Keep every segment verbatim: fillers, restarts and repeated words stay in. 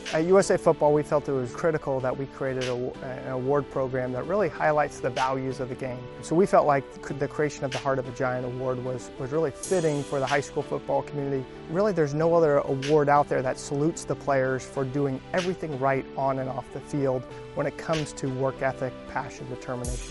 At U S A Football, we felt it was critical that we created a, an award program that really highlights the values of the game. So we felt like the creation of the Heart of a Giant award was, was really fitting for the high school football community. Really, there's no other award out there that salutes the players for doing everything right on and off the field when it comes to work ethic, passion, determination.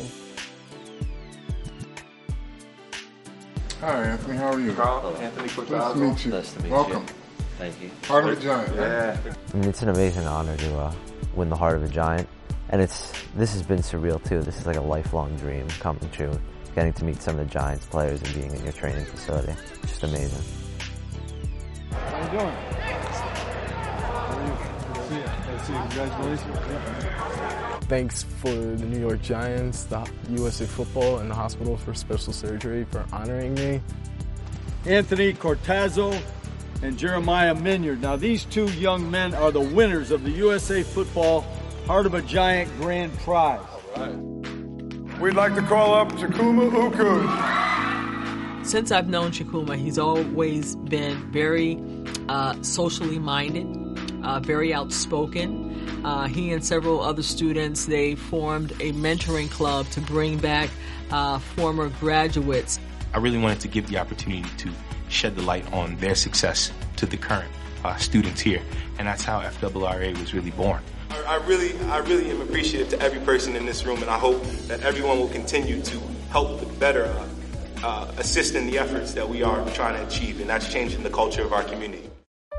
Hi, Anthony. How are you? Carl, Anthony Cortazzo. Nice to meet you. Nice to meet Welcome. you. Thank you. Heart of a Giant. Yeah. I mean, it's an amazing honor to uh, win the Heart of a Giant, and it's this has been surreal too. This is like a lifelong dream coming true. Getting to meet some of the Giants players and being in your training facility, just amazing. How you doing? How are you? Good to see you. Good to see you. Congratulations. Thanks for the New York Giants, the U S A Football, and the Hospital for Special Surgery for honoring me. Anthony Cortazzo and Jeremiah Minyard. Now, these two young men are the winners of the U S A Football Heart of a Giant Grand Prize. All right. We'd like to call up Chukuma Uku. Since I've known Chukuma, he's always been very uh, socially minded, uh, very outspoken. Uh, he and several other students, they formed a mentoring club to bring back uh, former graduates. I really wanted to give the opportunity to shed the light on their success to the current uh, students here, and that's how F R R A was really born. I really, I really am appreciative to every person in this room, and I hope that everyone will continue to help better uh, uh, assist in the efforts that we are trying to achieve, and that's changing the culture of our community.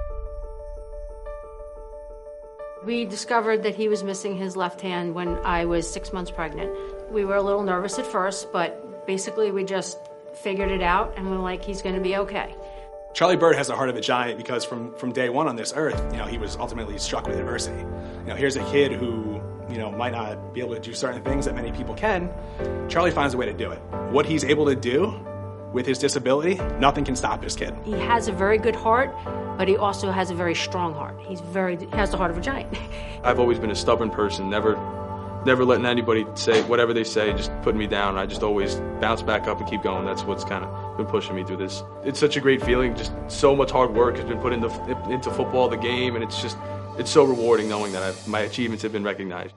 We discovered that he was missing his left hand when I was six months pregnant. We were a little nervous at first, but basically we just figured it out, and we're like, he's going to be okay. Charlie Bird has the heart of a giant because from, from day one on this earth, you know, he was ultimately struck with adversity. You know, here's a kid who, you know, might not be able to do certain things that many people can. Charlie finds a way to do it. What he's able to do with his disability, nothing can stop this kid. He has a very good heart, but he also has a very strong heart. He's very, he has the heart of a giant. I've always been a stubborn person, never never letting anybody say whatever they say, just putting me down. I just always bounce back up and keep going. That's what's kind of been pushing me through this. It's such a great feeling. Just so much hard work has been put into into football, the game, and it's just it's so rewarding knowing that I've, my achievements have been recognized.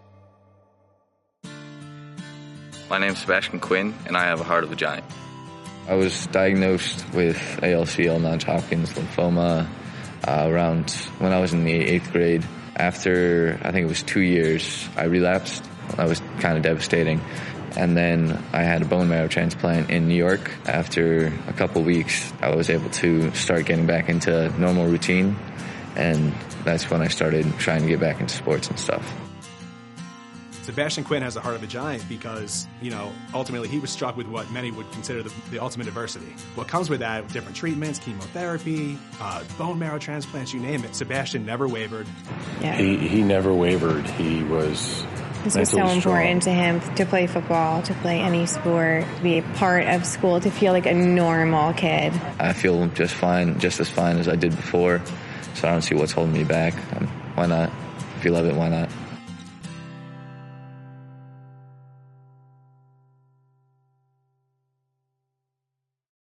My name's Sebastian Quinn, and I have a heart of a giant. I was diagnosed with A L C L, non-Hodgkin's lymphoma, uh, around when I was in the eighth grade. After, I think it was two years, I relapsed. That was kind of devastating. And then I had a bone marrow transplant in New York. After a couple weeks, I was able to start getting back into normal routine. And that's when I started trying to get back into sports and stuff. Sebastian Quinn has the heart of a giant because, you know, ultimately he was struck with what many would consider the, the ultimate adversity. What comes with that, different treatments, chemotherapy, uh, bone marrow transplants, you name it, Sebastian never wavered. Yeah. He, he never wavered. He was This was so strong. important to him, to play football, to play any sport, to be a part of school, to feel like a normal kid. I feel just fine, just as fine as I did before, so I don't see what's holding me back. Um, why not? If you love it, why not?